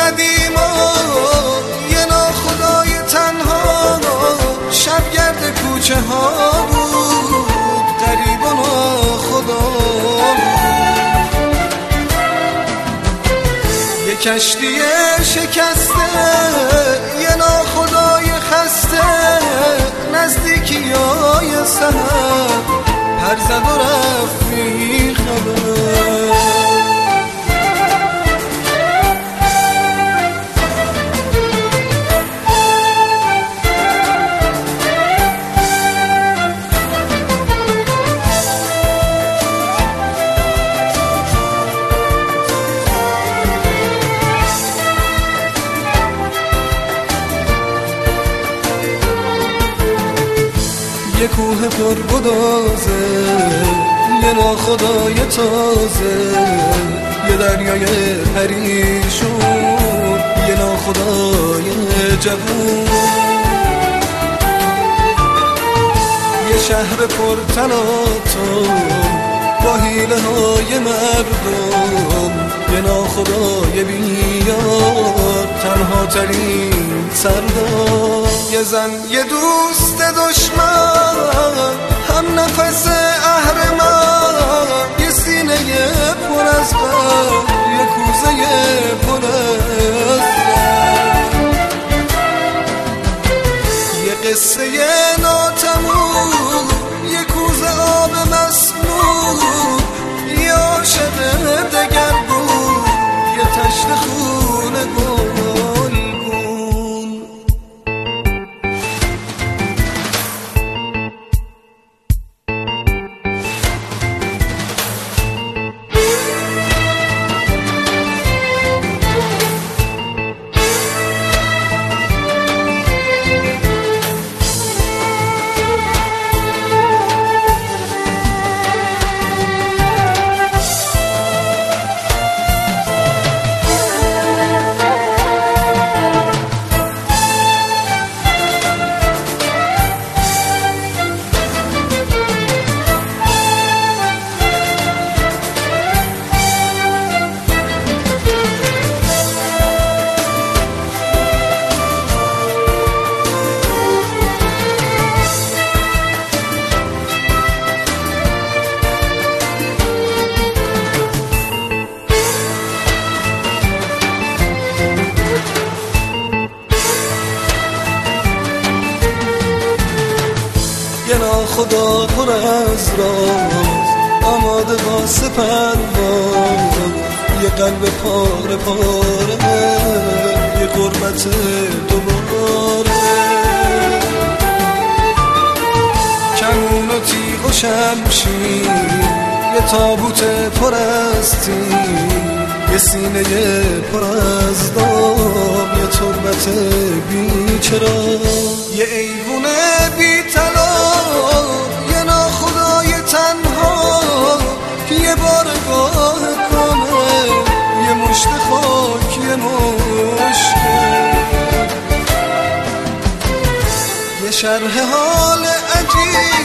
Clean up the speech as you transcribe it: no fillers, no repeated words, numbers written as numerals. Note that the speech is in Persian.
ندیم و یه ناخدای تنها شبگرد کوچه ها بود، غریب و ناخدا. یه کشتی شکسته، یه ناخدای خسته، نزدیکی های سحر پر زد و رفت بی خبر. یه کوه پرگدازه، یه ناخدای تازه، یه دریای پریشون، یه ناخدای جوون. یه شهر پرتلاطم با حیله های مردم، یه ناخدای بیار تنها ترین سردار. یه زن یه دوست دشمن، هم نفس اهرمن، یه سینه پر از غم، یه کوزه پر از غم. یه قصه ناتموم، یه کوزه آب مسموم، یه عاشق دگر بود، یه تشت خونه گلگون. یه ناخدا پر از راز، آماده واسه پرواز، یه قلب پاره پاره، یه غربت دوباره. کمون و تیغ و شمشیر، یه تابوت پر از تیر، یه سینه پر از داغ، یه تربت بیچرا. یه ایوونه بی یه ناخدای تنها، یه بارگاه کامل، یه مشت خاک، یه مشکل. یه شرح حال عجیب،